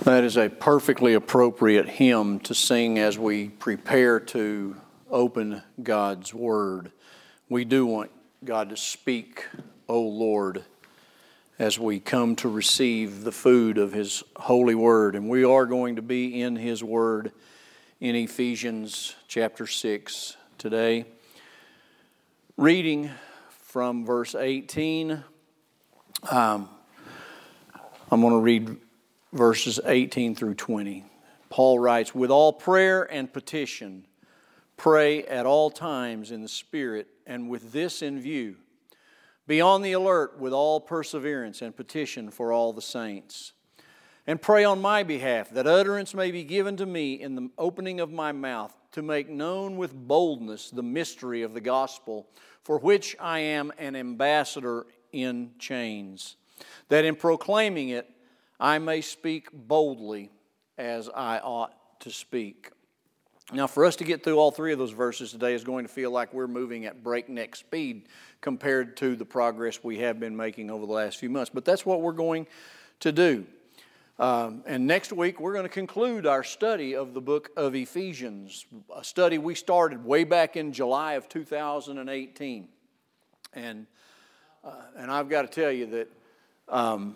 That is a perfectly appropriate hymn to sing as we prepare to open God's Word. We do want God to speak, O Lord, as we come to receive the food of His holy Word. And we are going to be in His Word in Ephesians chapter 6 today. Reading from verse 18, I'm going to read verses 18 through 20. Paul writes, "With all prayer and petition, pray at all times in the Spirit, and with this in view, be on the alert with all perseverance and petition for all the saints. And pray on my behalf, that utterance may be given to me in the opening of my mouth, to make known with boldness the mystery of the gospel, for which I am an ambassador in chains, that in proclaiming it I may speak boldly as I ought to speak." Now, for us to get through all three of those verses today is going to feel like we're moving at breakneck speed compared to the progress we have been making over the last few months. But that's what we're going to do. And next week, we're going to conclude our study of the book of Ephesians, a study we started way back in July of 2018. And I've got to tell you that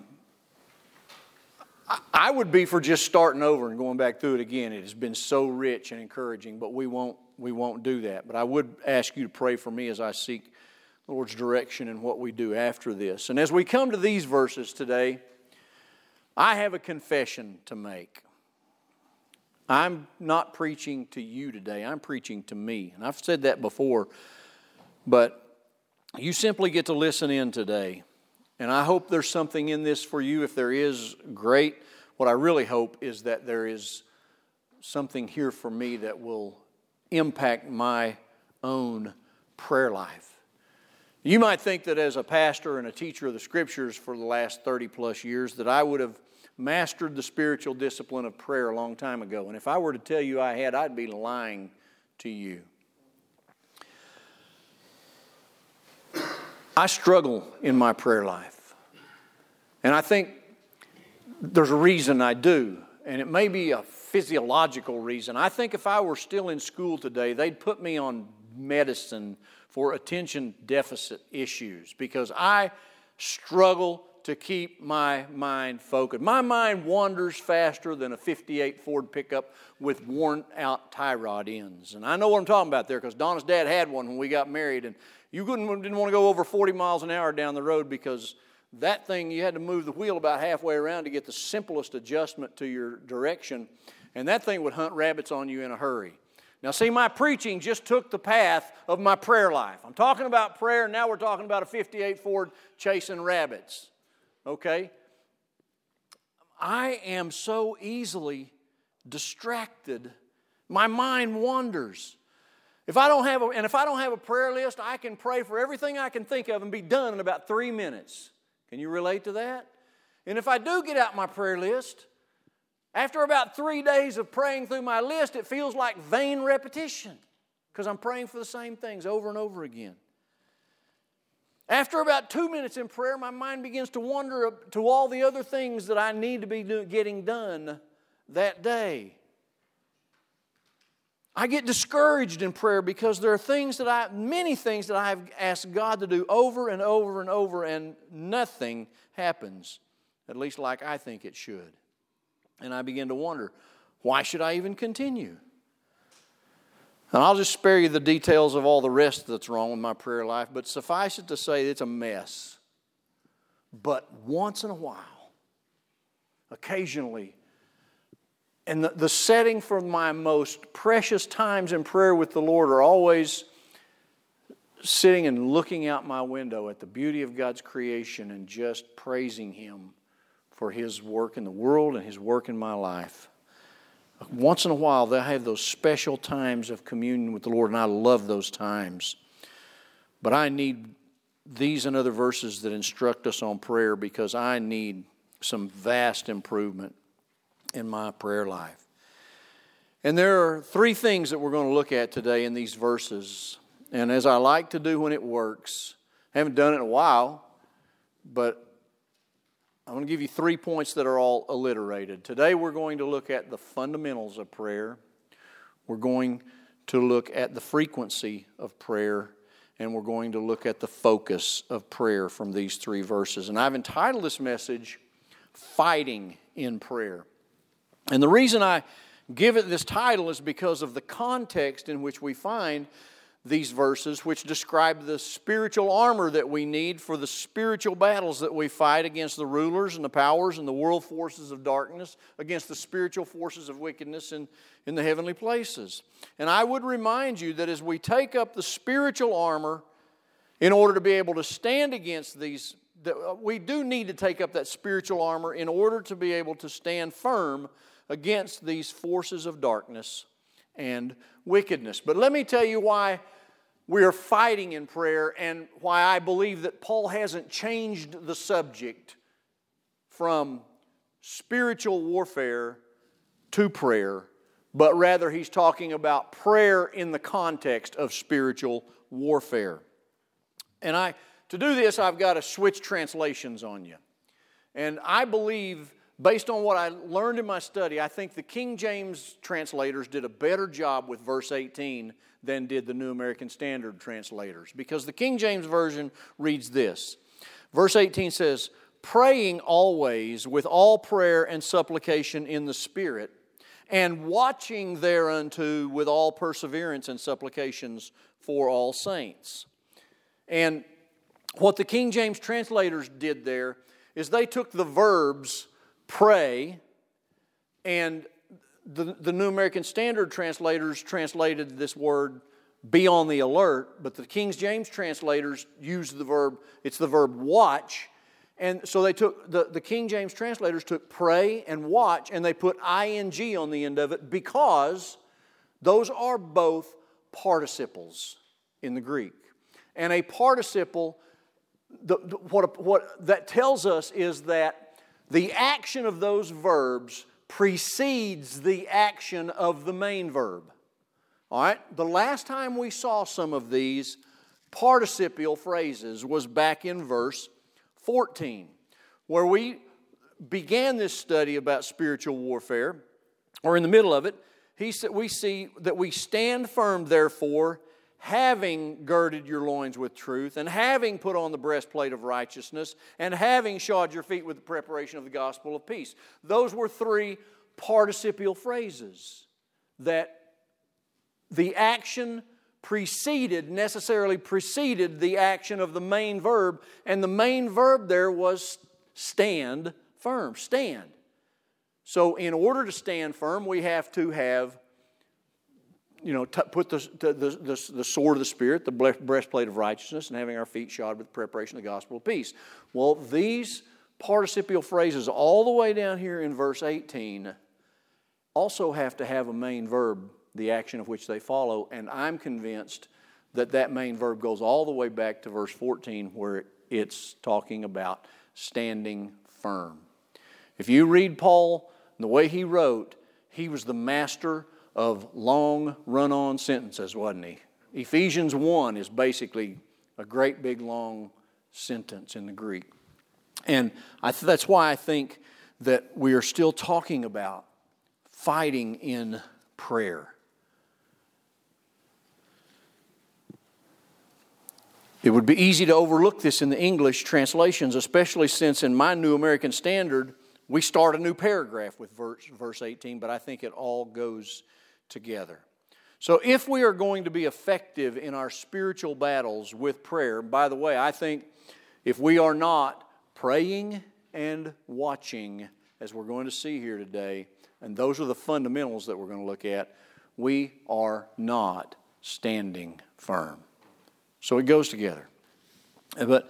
I would be for just starting over and going back through it again. It has been so rich and encouraging, but we won't do that. But I would ask you to pray for me as I seek the Lord's direction in what we do after this. And as we come to these verses today, I have a confession to make. I'm not preaching to you today. I'm preaching to me. And I've said that before, but you simply get to listen in today. And I hope there's something in this for you. If there is, great. What I really hope is that there is something here for me that will impact my own prayer life. You might think that as a pastor and a teacher of the Scriptures for the last 30 plus years that I would have mastered the spiritual discipline of prayer a long time ago. And if I were to tell you I had, I'd be lying to you. I struggle in my prayer life. And I think there's a reason I do. And it may be a physiological reason. I think if I were still in school today, they'd put me on medicine for attention deficit issues because I struggle to keep my mind focused. My mind wanders faster than a 58 Ford pickup with worn out tie rod ends. And I know what I'm talking about there because Donna's dad had one when we got married. And you didn't want to go over 40 miles an hour down the road because that thing, you had to move the wheel about halfway around to get the simplest adjustment to your direction. And that thing would hunt rabbits on you in a hurry. Now, see, my preaching just took the path of my prayer life. I'm talking about prayer, and now we're talking about a 58 Ford chasing rabbits. Okay? I am so easily distracted. My mind wanders. If I don't have a prayer list, I can pray for everything I can think of and be done in about 3 minutes. Can you relate to that? And if I do get out my prayer list, after about 3 days of praying through my list, it feels like vain repetition because I'm praying for the same things over and over again. After about 2 minutes in prayer, my mind begins to wander to all the other things that I need to be getting done that day. I get discouraged in prayer because there are many things that I have asked God to do over and over and over, and nothing happens, at least like I think it should. And I begin to wonder, why should I even continue? And I'll just spare you the details of all the rest that's wrong with my prayer life, but suffice it to say it's a mess. But once in a while, occasionally, and the setting for my most precious times in prayer with the Lord are always sitting and looking out my window at the beauty of God's creation and just praising Him for His work in the world and His work in my life. Once in a while, they have those special times of communion with the Lord, and I love those times. But I need these and other verses that instruct us on prayer because I need some vast improvement in my prayer life. And there are three things that we're going to look at today in these verses. And as I like to do when it works, I haven't done it in a while, but I'm going to give you 3 points that are all alliterated. Today we're going to look at the fundamentals of prayer. We're going to look at the frequency of prayer. And we're going to look at the focus of prayer from these 3 verses. And I've entitled this message, Fighting in Prayer. And the reason I give it this title is because of the context in which we find these verses, which describe the spiritual armor that we need for the spiritual battles that we fight against the rulers and the powers and the world forces of darkness, against the spiritual forces of wickedness in the heavenly places. And I would remind you that as we take up the spiritual armor in order to be able to stand against these, that we do need to take up that spiritual armor in order to be able to stand firm against these forces of darkness and wickedness. But let me tell you why we are fighting in prayer and why I believe that Paul hasn't changed the subject from spiritual warfare to prayer, but rather he's talking about prayer in the context of spiritual warfare. And to do this, I've got to switch translations on you. And I believe, based on what I learned in my study, I think the King James translators did a better job with verse 18 than did the New American Standard translators. Because the King James Version reads this. Verse 18 says, "Praying always with all prayer and supplication in the Spirit, and watching thereunto with all perseverance and supplications for all saints." And what the King James translators did there is they took the verbs pray, and the New American Standard translators translated this word be on the alert, but the King James translators used the verb, it's the verb watch. And so they took, the King James translators took pray and watch, and they put ing on the end of it because those are both participles in the Greek. And a participle, what that tells us is that the action of those verbs precedes the action of the main verb. All right? The last time we saw some of these participial phrases was back in verse 14, where we began this study about spiritual warfare, or in the middle of it. We see that we stand firm, therefore, having girded your loins with truth, and having put on the breastplate of righteousness, and having shod your feet with the preparation of the gospel of peace. Those were 3 participial phrases that the action necessarily preceded the action of the main verb, and the main verb there was stand firm, stand. So in order to stand firm, we have to have, put the sword of the Spirit, the breastplate of righteousness, and having our feet shod with the preparation of the gospel of peace. Well, these participial phrases all the way down here in verse 18 also have to have a main verb, the action of which they follow, and I'm convinced that main verb goes all the way back to verse 14 where it's talking about standing firm. If you read Paul, the way he wrote, he was the master of long run-on sentences, wasn't he? Ephesians 1 is basically a great big long sentence in the Greek. And that's why I think that we are still talking about fighting in prayer. It would be easy to overlook this in the English translations, especially since in my New American Standard, we start a new paragraph with verse 18, but I think it all goes together. So if we are going to be effective in our spiritual battles with prayer, by the way, I think if we are not praying and watching, as we're going to see here today, and those are the fundamentals that we're going to look at, we are not standing firm. So it goes together. But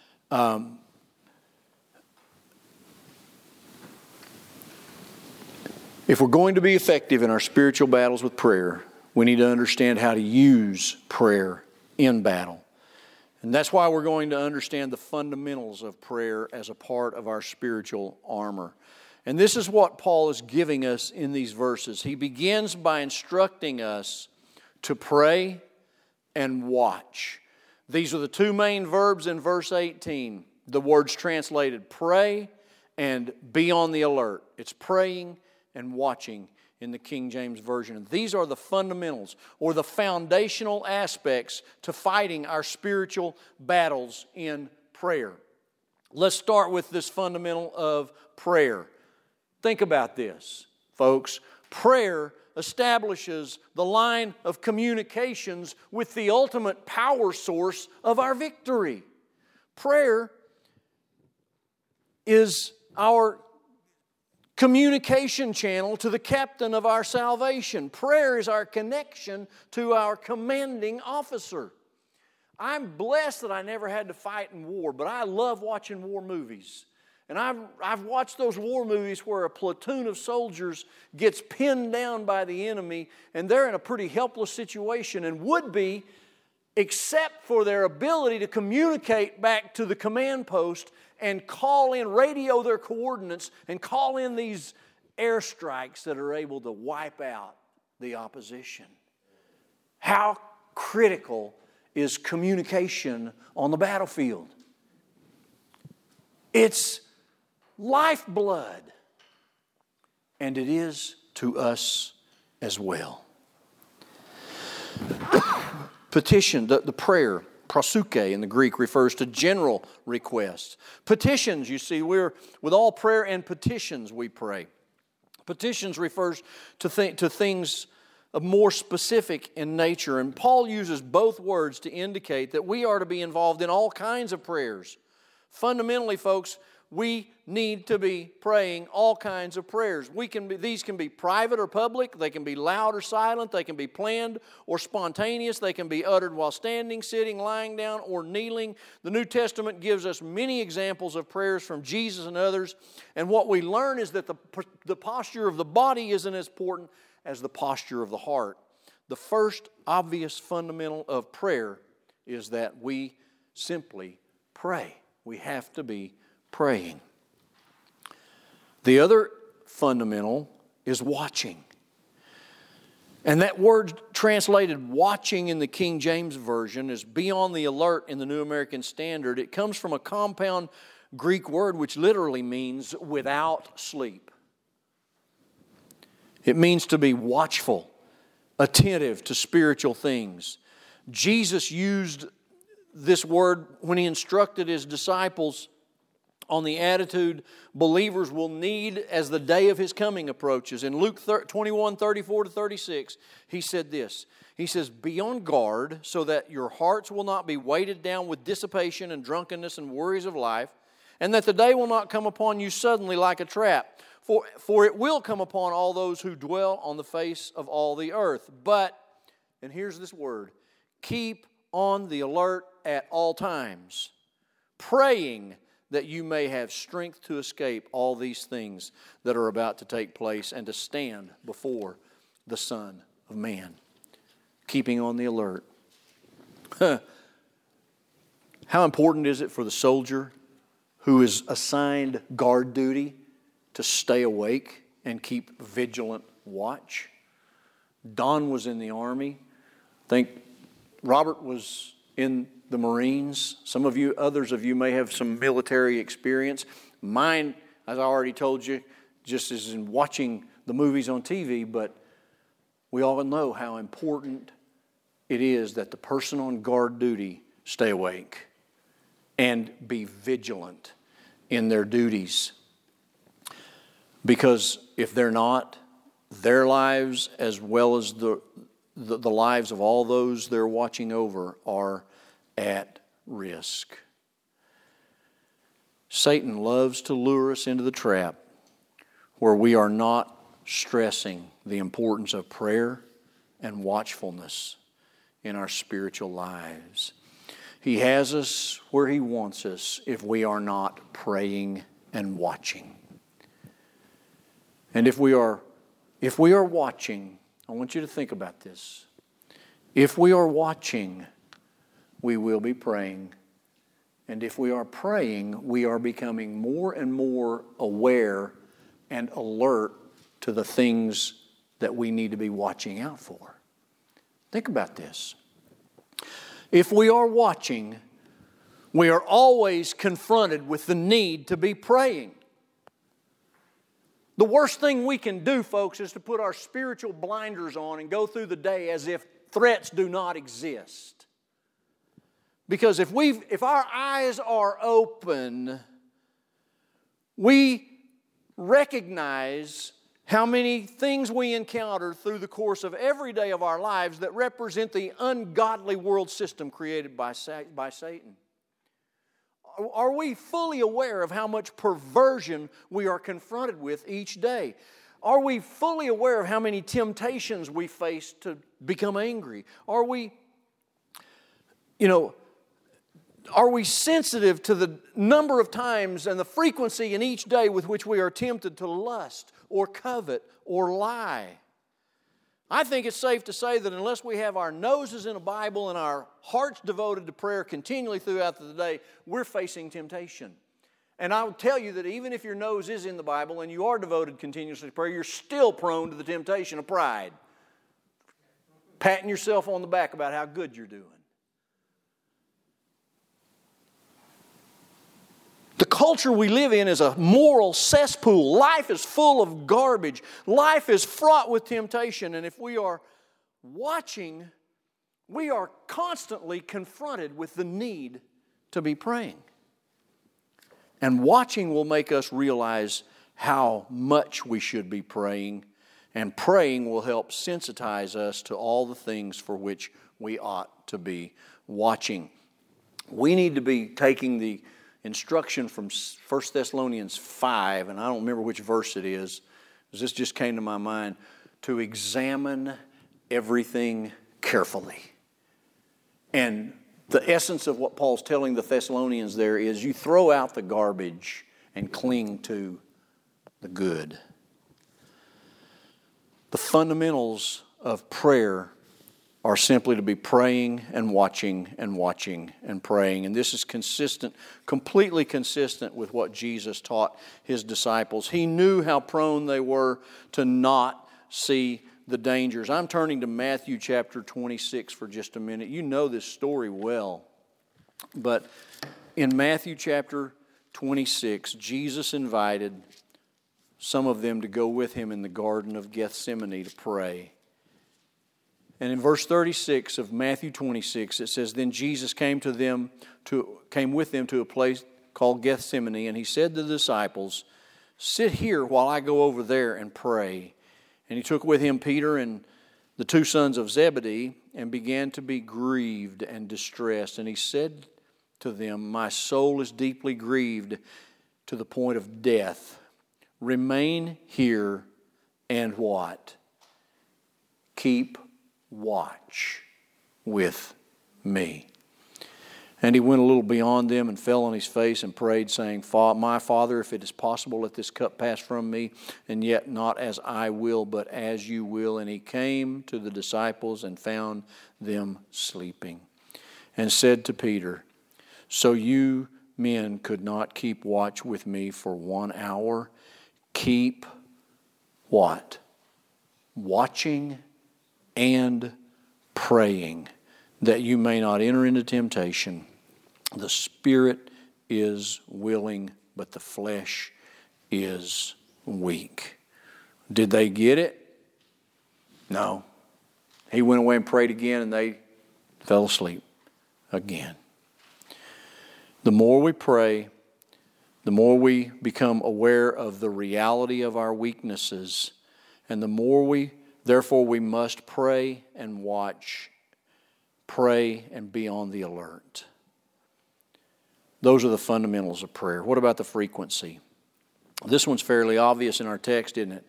if we're going to be effective in our spiritual battles with prayer, we need to understand how to use prayer in battle. And that's why we're going to understand the fundamentals of prayer as a part of our spiritual armor. And this is what Paul is giving us in these verses. He begins by instructing us to pray and watch. These are the 2 main verbs in verse 18. The words translated pray and be on the alert. It's praying and watching in the King James Version. And these are the fundamentals or the foundational aspects to fighting our spiritual battles in prayer. Let's start with this fundamental of prayer. Think about this, folks. Prayer establishes the line of communications with the ultimate power source of our victory. Prayer is our communication channel to the captain of our salvation. Prayer is our connection to our commanding officer. I'm blessed that I never had to fight in war, but I love watching war movies. And I've watched those war movies where a platoon of soldiers gets pinned down by the enemy, and they're in a pretty helpless situation and would be, except for their ability to communicate back to the command post and call in, radio their coordinates, and call in these airstrikes that are able to wipe out the opposition. How critical is communication on the battlefield? It's lifeblood, and it is to us as well. Petition, the prayer, proseuche in the Greek, refers to general requests. Petitions, you see, we're with all prayer and petitions we pray. Petitions refers to things more specific in nature, and Paul uses both words to indicate that we are to be involved in all kinds of prayers. Fundamentally, folks, we need to be praying all kinds of prayers. These can be private or public. They can be loud or silent. They can be planned or spontaneous. They can be uttered while standing, sitting, lying down, or kneeling. The New Testament gives us many examples of prayers from Jesus and others. And what we learn is that the posture of the body isn't as important as the posture of the heart. The first obvious fundamental of prayer is that we simply pray. We have to be praying. The other fundamental is watching. And that word translated watching in the King James Version is be on the alert in the New American Standard. It comes from a compound Greek word which literally means without sleep. It means to be watchful, attentive to spiritual things. Jesus used this word when He instructed His disciples on the attitude believers will need as the day of His coming approaches. In Luke 21:34-36, He said this. He says, "Be on guard so that your hearts will not be weighted down with dissipation and drunkenness and worries of life, and that the day will not come upon you suddenly like a trap. For it will come upon all those who dwell on the face of all the earth. But," and here's this word, "keep on the alert at all times, praying that you may have strength to escape all these things that are about to take place and to stand before the Son of Man." Keeping on the alert. How important is it for the soldier who is assigned guard duty to stay awake and keep vigilant watch? Don was in the Army. I think Robert was in the Marines. Others of you may have some military experience. Mine, as I already told you, just is in watching the movies on TV, but we all know how important it is that the person on guard duty stay awake and be vigilant in their duties. Because if they're not, their lives as well as the lives of all those they're watching over are at risk. Satan loves to lure us into the trap where we are not stressing the importance of prayer and watchfulness in our spiritual lives. He has us where He wants us if we are not praying and watching. And if we are watching, I want you to think about this. If we are watching, we will be praying. And if we are praying, we are becoming more and more aware and alert to the things that we need to be watching out for. Think about this. If we are watching, we are always confronted with the need to be praying. The worst thing we can do, folks, is to put our spiritual blinders on and go through the day as if threats do not exist. Because if our eyes are open, we recognize how many things we encounter through the course of every day of our lives that represent the ungodly world system created by Satan. Are we fully aware of how much perversion we are confronted with each day? Are we fully aware of how many temptations we face to become angry? Are we sensitive to the number of times and the frequency in each day with which we are tempted to lust or covet or lie? I think it's safe to say that unless we have our noses in a Bible and our hearts devoted to prayer continually throughout the day, we're facing temptation. And I would tell you that even if your nose is in the Bible and you are devoted continuously to prayer, you're still prone to the temptation of pride. Patting yourself on the back about how good you're doing. The culture we live in is a moral cesspool. Life is full of garbage. Life is fraught with temptation. And if we are watching, we are constantly confronted with the need to be praying. And watching will make us realize how much we should be praying. And praying will help sensitize us to all the things for which we ought to be watching. We need to be taking the instruction from 1 Thessalonians 5, and I don't remember which verse it is, because this just came to my mind, to examine everything carefully. And the essence of what Paul's telling the Thessalonians there is you throw out the garbage and cling to the good. The fundamentals of prayer are simply to be praying and watching and watching and praying. And this is consistent, completely consistent with what Jesus taught His disciples. He knew how prone they were to not see the dangers. I'm turning to Matthew chapter 26 for just a minute. You know this story well. But in Matthew chapter 26, Jesus invited some of them to go with Him in the Garden of Gethsemane to pray. And in verse 36 of Matthew 26, it says, Then Jesus came with them to a place called Gethsemane, and He said to the disciples, Sit here while I go over there and pray. And He took with Him Peter and the two sons of Zebedee, and began to be grieved and distressed. And He said to them, My soul is deeply grieved to the point of death. Remain here and what? Keep watch with me. And He went a little beyond them and fell on His face and prayed, saying, My Father, if it is possible, let this cup pass from me, and yet not as I will, but as you will. And He came to the disciples and found them sleeping, and said to Peter, So you men could not keep watch with me for 1 hour? Keep what? Watching and praying, that you may not enter into temptation. The spirit is willing, but the flesh is weak. Did they get it? No. He went away and prayed again, and they fell asleep again. The more we pray, the more we become aware of the reality of our weaknesses, and the more therefore we must pray and watch, pray and be on the alert. Those are the fundamentals of prayer. What about the frequency? This one's fairly obvious in our text, isn't it?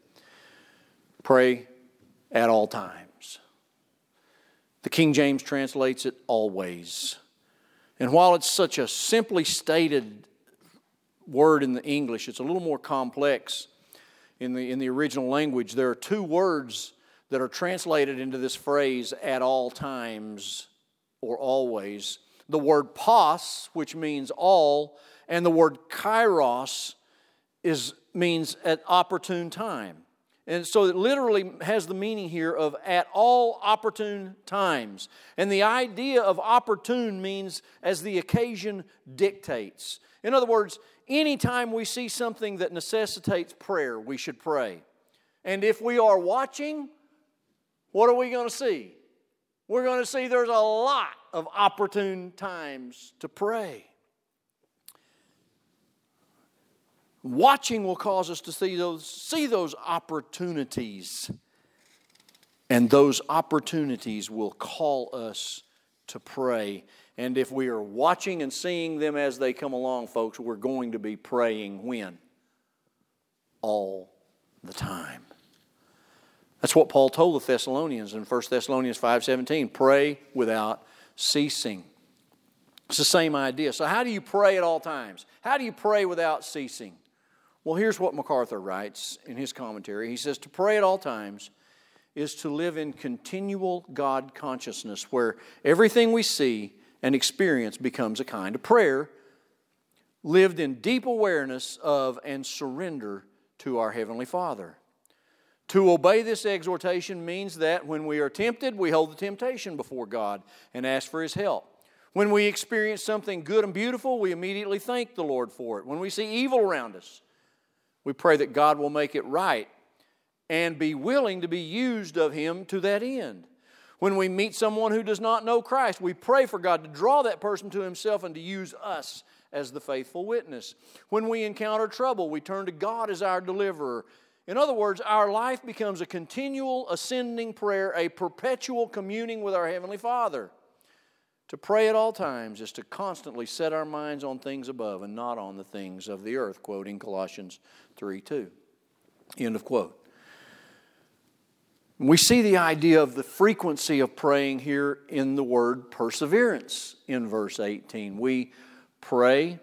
Pray at all times. The King James translates it always. And while it's such a simply stated word in the English, it's a little more complex in the original language. There are two words that are translated into this phrase, at all times or always. The word pas, which means all, and the word kairos means at opportune time. And so it literally has the meaning here of at all opportune times. And the idea of opportune means as the occasion dictates. In other words, anytime we see something that necessitates prayer, we should pray. And if we are watching, what are we going to see? We're going to see there's a lot of opportune times to pray. Watching will cause us to see those opportunities. And those opportunities will call us to pray. And if we are watching and seeing them as they come along, folks, we're going to be praying when? All the time. That's what Paul told the Thessalonians in 1 Thessalonians 5:17. Pray without ceasing. It's the same idea. So how do you pray at all times? How do you pray without ceasing? Well, here's what MacArthur writes in his commentary. He says, to pray at all times is to live in continual God consciousness where everything we see and experience becomes a kind of prayer, lived in deep awareness of and surrender to our Heavenly Father. To obey this exhortation means that when we are tempted, we hold the temptation before God and ask for His help. When we experience something good and beautiful, we immediately thank the Lord for it. When we see evil around us, we pray that God will make it right and be willing to be used of Him to that end. When we meet someone who does not know Christ, we pray for God to draw that person to Himself and to use us as the faithful witness. When we encounter trouble, we turn to God as our deliverer. In other words, our life becomes a continual ascending prayer, a perpetual communing with our Heavenly Father. To pray at all times is to constantly set our minds on things above and not on the things of the earth, quoting Colossians 3:2. End of quote. We see the idea of the frequency of praying here in the word perseverance in verse 18. We pray,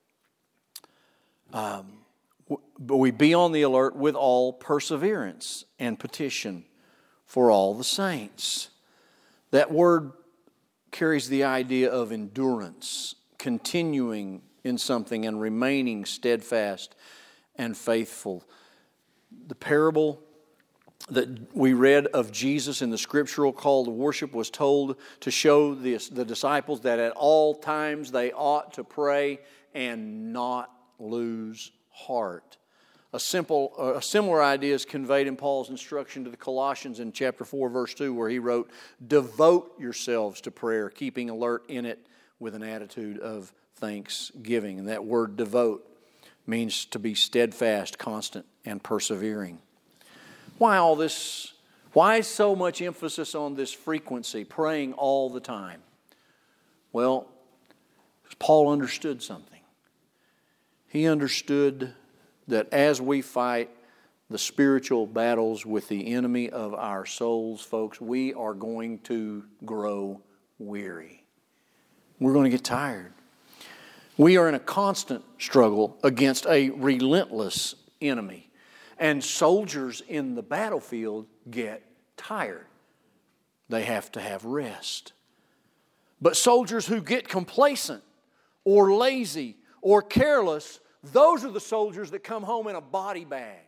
but we be on the alert with all perseverance and petition for all the saints. That word carries the idea of endurance, continuing in something and remaining steadfast and faithful. The parable that we read of Jesus in the scriptural call to worship was told to show the disciples that at all times they ought to pray and not lose heart. A similar idea is conveyed in Paul's instruction to the Colossians in chapter 4, verse 2, where he wrote, devote yourselves to prayer, keeping alert in it with an attitude of thanksgiving. And that word devote means to be steadfast, constant, and persevering. Why all this? Why so much emphasis on this frequency, praying all the time? Well, Paul understood something. He understood that as we fight the spiritual battles with the enemy of our souls, folks, we are going to grow weary. We're going to get tired. We are in a constant struggle against a relentless enemy. And soldiers in the battlefield get tired. They have to have rest. But soldiers who get complacent or lazy or careless, those are the soldiers that come home in a body bag.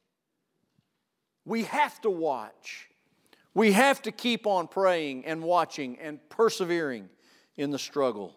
We have to watch. We have to keep on praying and watching and persevering in the struggle.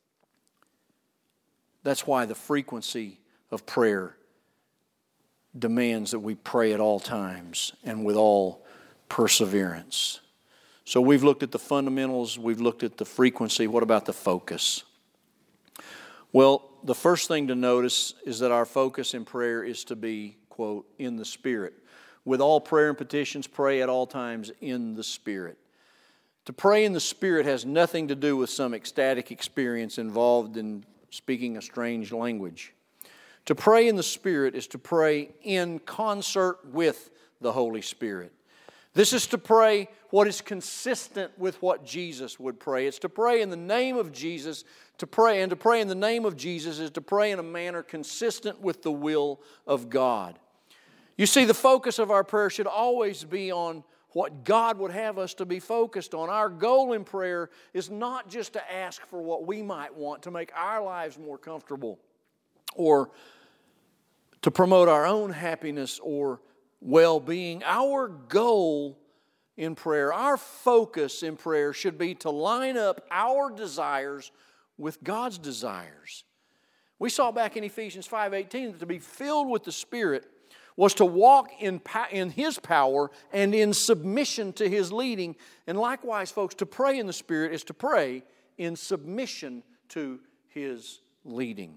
That's why the frequency of prayer demands that we pray at all times and with all perseverance. So we've looked at the fundamentals, we've looked at the frequency. What about the focus? Well, the first thing to notice is that our focus in prayer is to be, quote, in the Spirit. With all prayer and petitions, pray at all times in the Spirit. To pray in the Spirit has nothing to do with some ecstatic experience involved in speaking a strange language. To pray in the Spirit is to pray in concert with the Holy Spirit. This is to pray what is consistent with what Jesus would pray. It's to pray in the name of Jesus. To pray in the name of Jesus is to pray in a manner consistent with the will of God. You see, the focus of our prayer should always be on what God would have us to be focused on. Our goal in prayer is not just to ask for what we might want to make our lives more comfortable or to promote our own happiness or well-being, our goal in prayer, our focus in prayer should be to line up our desires with God's desires. We saw back in Ephesians 5:18 that to be filled with the Spirit was to walk in His power and in submission to His leading. And likewise, folks, to pray in the Spirit is to pray in submission to His leading.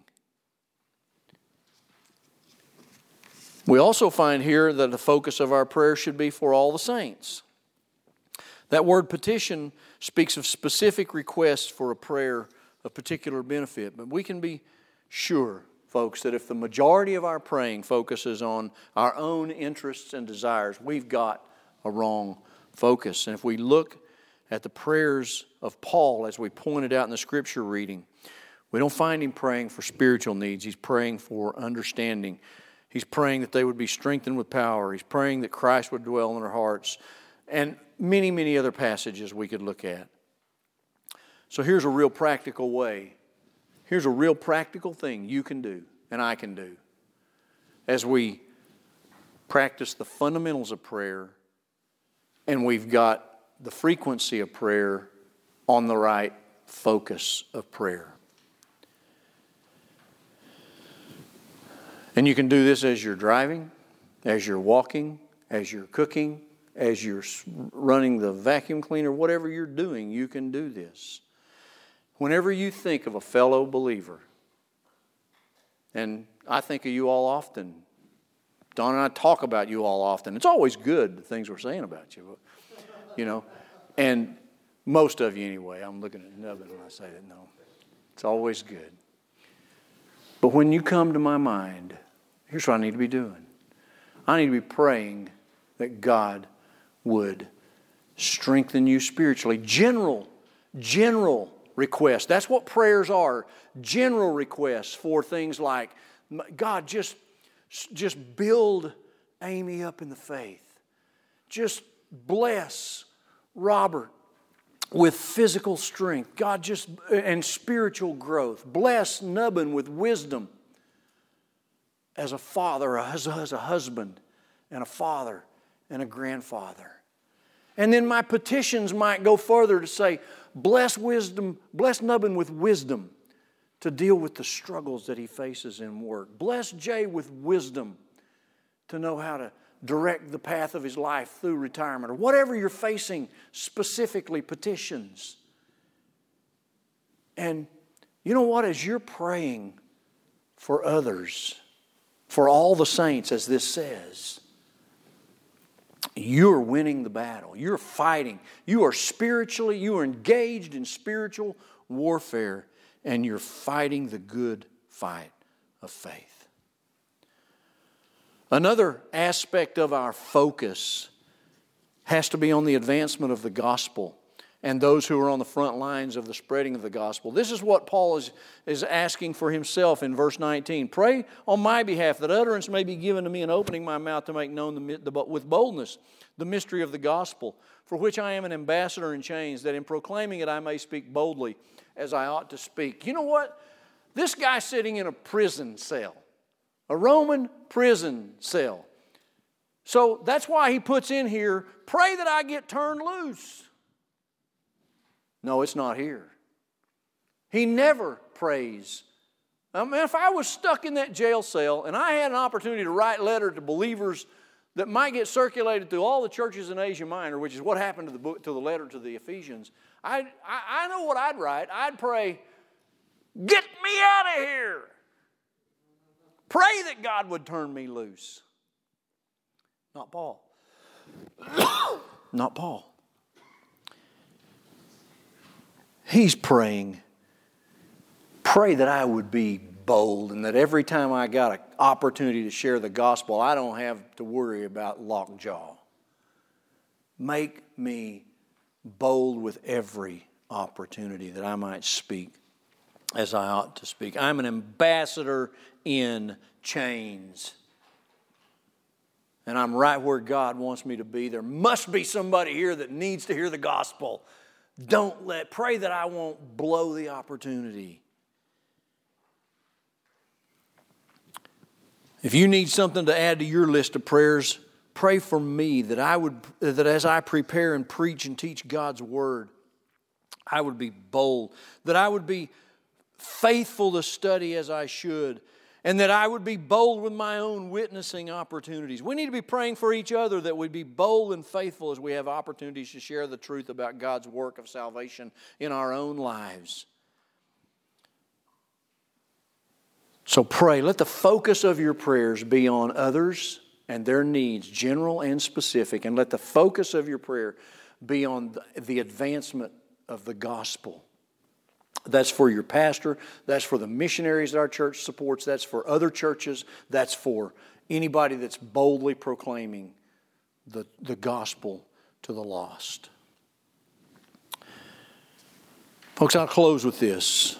We also find here that the focus of our prayer should be for all the saints. That word petition speaks of specific requests for a prayer of particular benefit. But we can be sure, folks, that if the majority of our praying focuses on our own interests and desires, we've got a wrong focus. And if we look at the prayers of Paul, as we pointed out in the scripture reading, we don't find him praying for spiritual needs. He's praying for understanding. He's praying that they would be strengthened with power. He's praying that Christ would dwell in their hearts. And many, many other passages we could look at. So here's a real practical way. Here's a real practical thing you can do and I can do as we practice the fundamentals of prayer and we've got the frequency of prayer on the right focus of prayer. And you can do this as you're driving, as you're walking, as you're cooking, as you're running the vacuum cleaner, whatever you're doing, you can do this. Whenever you think of a fellow believer, and I think of you all often, Don and I talk about you all often. It's always good, the things we're saying about you, you know, and most of you anyway. I'm looking at Nubbin when I say that, no. It's always good. But when you come to my mind, here's what I need to be doing. I need to be praying that God would strengthen you spiritually. General requests. That's what prayers are. General requests for things like, God, just build Amy up in the faith. Just bless Robert with physical strength. God, and spiritual growth. Bless Nubbin with wisdom as a father, as a husband, and a father, and a grandfather. And then my petitions might go further to say, bless Nubbin with wisdom to deal with the struggles that he faces in work. Bless Jay with wisdom to know how to direct the path of his life through retirement, or whatever you're facing, specifically petitions. And you know what? As you're praying for others, for all the saints, as this says, you're winning the battle. You're fighting. You are engaged in spiritual warfare, and you're fighting the good fight of faith. Another aspect of our focus has to be on the advancement of the gospel and those who are on the front lines of the spreading of the gospel. This is what Paul is asking for himself in verse 19. Pray on my behalf that utterance may be given to me in opening my mouth to make known with boldness the mystery of the gospel, for which I am an ambassador in chains, that in proclaiming it I may speak boldly as I ought to speak. You know what? This guy's sitting in a prison cell, a Roman prison cell. So that's why he puts in here, pray that I get turned loose. No, it's not here. He never prays. I mean, if I was stuck in that jail cell and I had an opportunity to write letter to believers that might get circulated through all the churches in Asia Minor, which is what happened to the letter to the Ephesians, I know what I'd write. I'd pray, get me out of here. Pray that God would turn me loose. Not Paul. Not Paul. He's praying, pray that I would be bold and that every time I got an opportunity to share the gospel, I don't have to worry about lockjaw. Make me bold with every opportunity that I might speak as I ought to speak. I'm an ambassador in chains. And I'm right where God wants me to be. There must be somebody here that needs to hear the gospel. Pray that I won't blow the opportunity. If you need something to add to your list of prayers, Pray for me that as I prepare and preach and teach God's Word, I would be bold, that I would be faithful to study as I should, and that I would be bold with my own witnessing opportunities. We need to be praying for each other that we'd be bold and faithful as we have opportunities to share the truth about God's work of salvation in our own lives. So pray. Let the focus of your prayers be on others and their needs, general and specific. And let the focus of your prayer be on the advancement of the gospel. That's for your pastor. That's for the missionaries that our church supports. That's for other churches. That's for anybody that's boldly proclaiming the gospel to the lost. Folks, I'll close with this.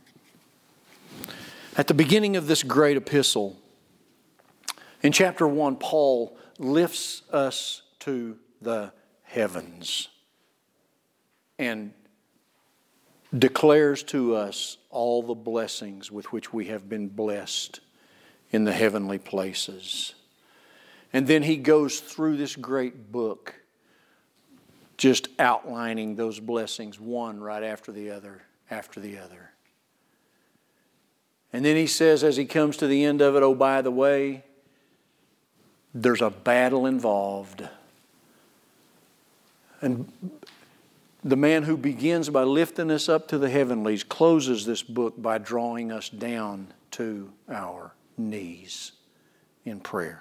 At the beginning of this great epistle, in chapter 1, Paul lifts us to the heavens and declares to us all the blessings with which we have been blessed in the heavenly places. And then he goes through this great book, just outlining those blessings, one right after the other, after the other. And then he says, as he comes to the end of it, oh, by the way, there's a battle involved. And the man who begins by lifting us up to the heavenlies closes this book by drawing us down to our knees in prayer.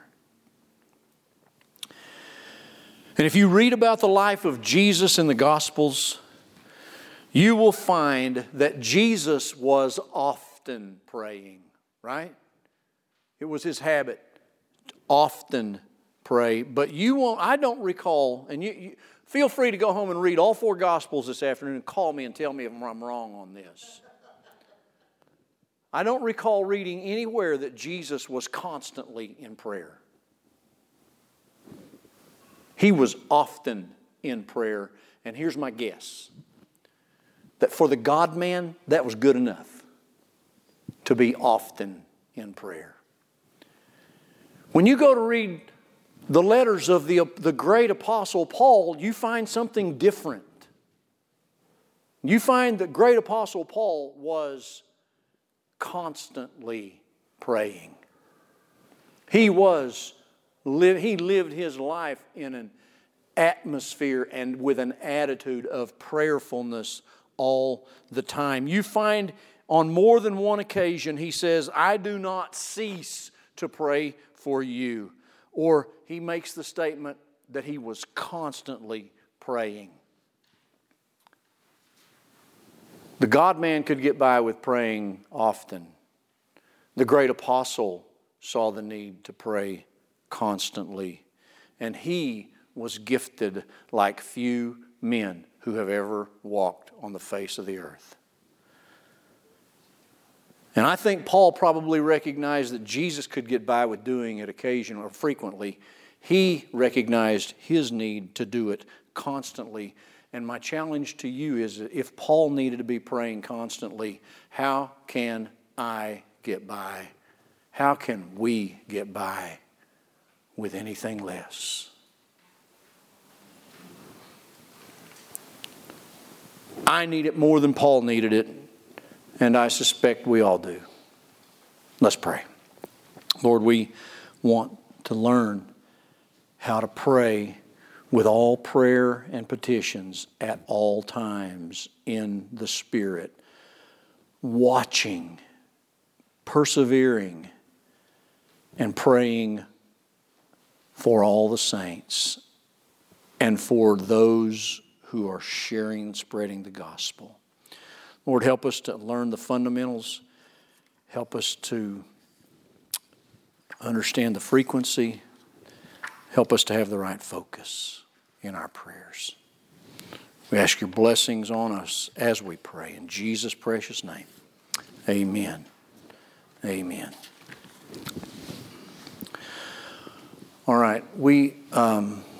And if you read about the life of Jesus in the Gospels, you will find that Jesus was often praying, right? It was his habit to often pray. But I don't recall, and you feel free to go home and read all 4 Gospels this afternoon and call me and tell me if I'm wrong on this. I don't recall reading anywhere that Jesus was constantly in prayer. He was often in prayer, and here's my guess. That for the God-man, that was good enough to be often in prayer. When you go to read the letters of the great apostle Paul, you find something different. You find that great apostle Paul was constantly praying. He lived his life in an atmosphere and with an attitude of prayerfulness all the time. You find on more than one occasion he says, I do not cease to pray for you. Or he makes the statement that he was constantly praying. The God-man could get by with praying often. The great apostle saw the need to pray constantly. And he was gifted like few men who have ever walked on the face of the earth. And I think Paul probably recognized that Jesus could get by with doing it occasionally or frequently. He recognized his need to do it constantly. And my challenge to you is, if Paul needed to be praying constantly, how can I get by? How can we get by with anything less? I need it more than Paul needed it, and I suspect we all do. Let's pray. Lord, we want to learn how to pray with all prayer and petitions at all times in the Spirit, watching, persevering, and praying for all the saints and for those who are sharing and spreading the gospel. Lord, help us to learn the fundamentals. Help us to understand the frequency. Help us to have the right focus in our prayers. We ask your blessings on us as we pray. In Jesus' precious name, amen. Amen. All right, we...